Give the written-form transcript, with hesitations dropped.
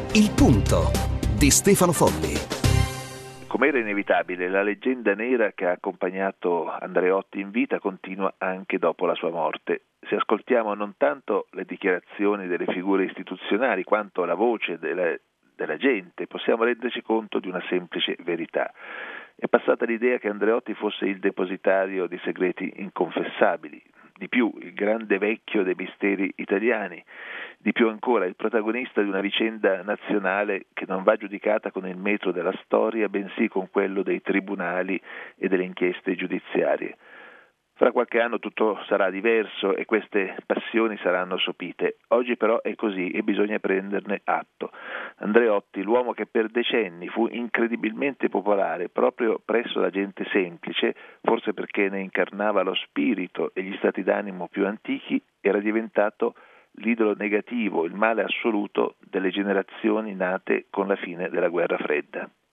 Il punto di Stefano Folli. Come era inevitabile, la leggenda nera che ha accompagnato Andreotti in vita continua anche dopo la sua morte. Se ascoltiamo non tanto le dichiarazioni delle figure istituzionali quanto la voce della gente, possiamo renderci conto di una semplice verità. È passata l'idea che Andreotti fosse il depositario di segreti inconfessabili, di più il grande vecchio dei misteri italiani, di più ancora il protagonista di una vicenda nazionale che non va giudicata con il metro della storia, bensì con quello dei tribunali e delle inchieste giudiziarie. Fra qualche anno tutto sarà diverso e queste passioni saranno sopite. Oggi però è così e bisogna prenderne atto. Andreotti, l'uomo che per decenni fu incredibilmente popolare proprio presso la gente semplice, forse perché ne incarnava lo spirito e gli stati d'animo più antichi, era diventato l'idolo negativo, il male assoluto delle generazioni nate con la fine della guerra fredda.